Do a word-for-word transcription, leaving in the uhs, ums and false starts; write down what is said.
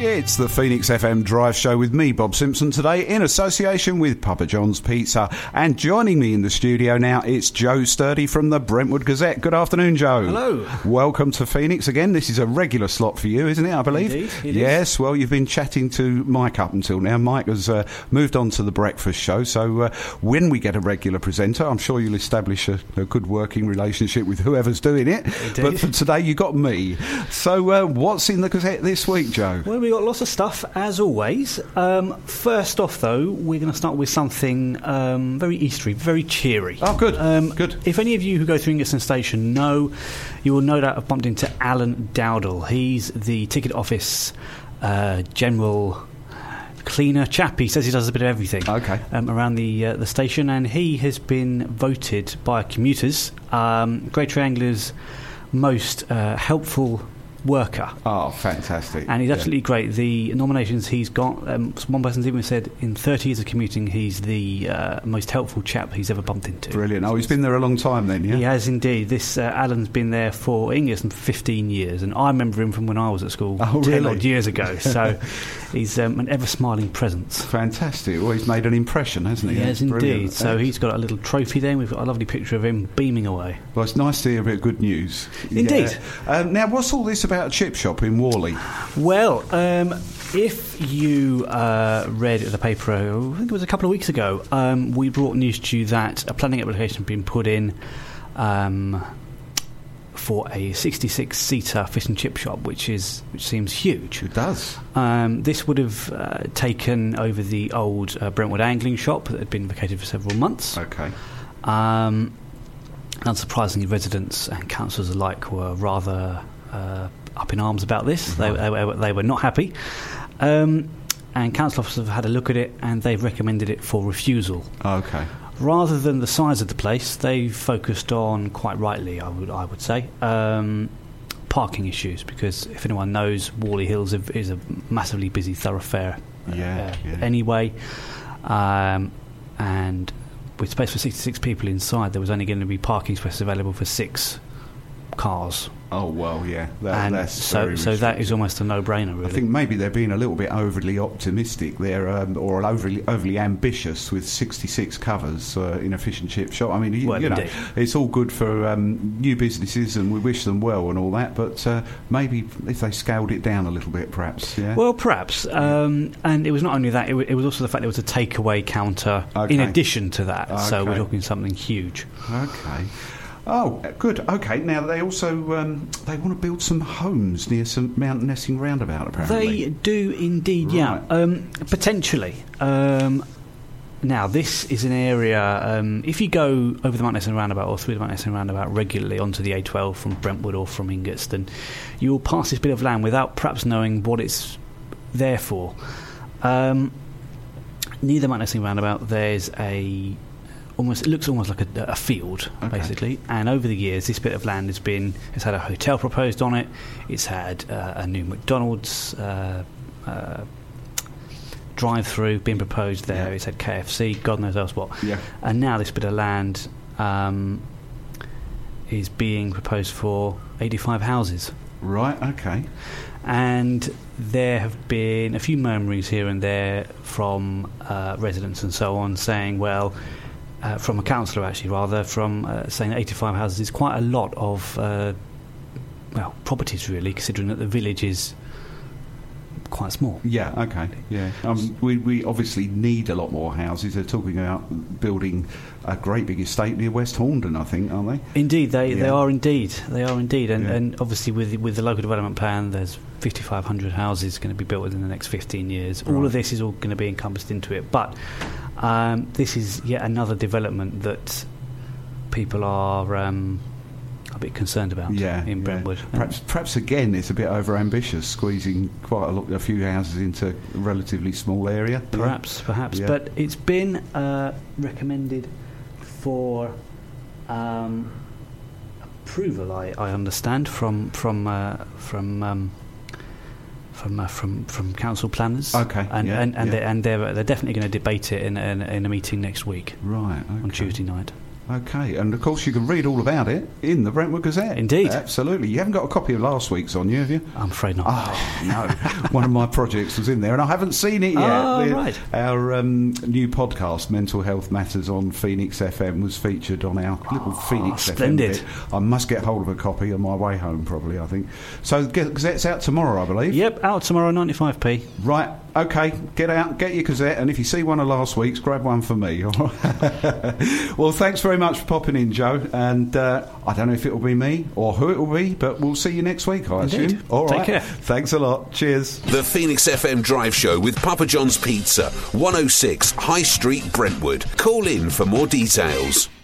It's the Phoenix F M Drive Show with me, Bob Simpson, today in association with Papa John's Pizza. And joining me in the studio now, it's Joe Sturdy from the Brentwood Gazette. Good afternoon, Joe. Hello. Welcome to Phoenix again. This is a regular slot for you, isn't it, I believe? Indeed, it yes, is. Well, you've been chatting to Mike up until now. Mike has uh, moved on to the breakfast show, so uh, when we get a regular presenter, I'm sure you'll establish a, a good working relationship with whoever's doing it. Indeed. But for today, you got me. So uh, what's in the Gazette this week, Joe? Well, we've got lots of stuff, as always. Um, first off, though, we're going to start with something um, very Eastery, very cheery. Oh, good, um, good. If any of you who go through Ingerson Station know, you will no doubt have bumped into Alan Dowdall. He's the ticket office uh, general cleaner chap. He says he does a bit of everything okay. um, around the uh, the station, and he has been voted by commuters um, Greater Angler's most uh, helpful worker. Oh, fantastic. And he's yeah. absolutely great. The nominations he's got, um, one person's even said in thirty years of commuting he's the uh, most helpful chap he's ever bumped into. Brilliant. Oh, he's been there a long time then, yeah? He has indeed. This uh, Alan's been there for Ingerson for fifteen years, and I remember him from when I was at school oh, ten really? odd years ago. So he's um, an ever-smiling presence. Fantastic. Well, he's made an impression, hasn't he? He has Brilliant. indeed. So Excellent. he's got a little trophy there, and we've got a lovely picture of him beaming away. Well, it's nice to hear a bit of good news. Indeed. Yeah. Um, now, what's all this about a chip shop in Worley? Well, um, if you uh, read the paper, I think it was a couple of weeks ago, um, we brought news to you that a planning application had been put in um, for a sixty-six seater fish and chip shop, which is which seems huge. It does. Um, this would have uh, taken over the old uh, Brentwood angling shop that had been vacated for several months. Okay. Um, unsurprisingly, residents and councillors alike were rather uh, up in arms about this. They, they, were- they were not happy. Um, and council officers have had a look at it, and they've recommended it for refusal. Okay. Rather than the size of the place, they've focused on, quite rightly, I would I would say, um, parking issues. Because if anyone knows, Worley Hills is a massively busy thoroughfare Yeah, uh, yeah. anyway. Um, and with space for sixty-six people inside, there was only going to be parking spaces available for six cars. Oh, well, yeah. That, and that's so, very so that restrictive. is almost a no-brainer, really. I think maybe they're being a little bit overly optimistic there, um, or overly overly ambitious with sixty-six covers uh, in a fish and chip shop. I mean, you, Well, you know, indeed. it's all good for um, new businesses, and we wish them well and all that. But uh, maybe if they scaled it down a little bit, perhaps. Yeah. Well, perhaps. Um, and it was not only that; it, w- it was also the fact there was a takeaway counter Okay. in addition to that. So we're Okay. talking something huge. Okay. Oh, good. Okay. Now they also um, they want to build some homes near some Mount Nessing roundabout. Apparently, They do indeed, yeah. Right. Um, potentially. Um, now, this is an area. Um, if you go over the Mount Nessing roundabout or through the Mount Nessing roundabout regularly onto the A twelve from Brentwood or from Ingerson, you will pass this bit of land without perhaps knowing what it's there for. Um, near the Mount Nessing roundabout, there's a almost it looks almost like a, a field, Okay. basically. And over the years, this bit of land has been it's had a hotel proposed on it. It's had uh, a new McDonald's uh, uh, drive-through being proposed there. Yeah. It's had K F C, God knows else what. Yeah. And now this bit of land um, is being proposed for eighty-five houses. Right. Okay. And there have been a few murmurings here and there from uh, residents and so on saying, well, uh, from a councillor actually, rather, from uh, saying that eighty-five houses is quite a lot of, uh, well, properties really, considering that the village is quite small. Yeah, okay, yeah. Um, we, we obviously need a lot more houses. They're talking about building a great big estate near West Horndon, I think, aren't they? Indeed, they, they Yeah. are indeed. They are indeed. And, Yeah. and obviously with the, with the local development plan, there's fifty-five hundred houses going to be built within the next fifteen years. All Right. of this is all going to be encompassed into it. But um, this is yet another development that people are um, a bit concerned about Yeah, in yeah. Brentwood. Perhaps, perhaps again, it's a bit over ambitious, squeezing quite a, lot, a few houses into a relatively small area. Perhaps, perhaps. Yeah. But it's been uh, recommended for um, approval, I, I understand, from from uh, from um, from uh, from from council planners. Okay, and yeah, and and, yeah. they're, and they're they're definitely going to debate it in, in in a meeting next week Right. on okay. Tuesday night. Okay, and of course you can read all about it in the Brentwood Gazette. Indeed. Absolutely. You haven't got a copy of last week's on you, have you? I'm afraid not. Oh, no. One of my projects was in there, and I haven't seen it yet. Oh, the, right. Our um, new podcast, Mental Health Matters on Phoenix F M, was featured on our little oh, Phoenix splendid. F M bit. I must get hold of a copy on my way home, probably, I think. So the Gazette's out tomorrow, I believe? Yep, out tomorrow, ninety-five p. Right. Okay, get out, get your Gazette, and if you see one of last week's, grab one for me. All right? Well, thanks very much for popping in, Joe, and uh, I don't know if it'll be me or who it will be, but we'll see you next week, I Indeed. assume. All Take right. care. Thanks a lot. Cheers. The Phoenix F M Drive Show with Papa John's Pizza, one oh six High Street, Brentwood. Call in for more details.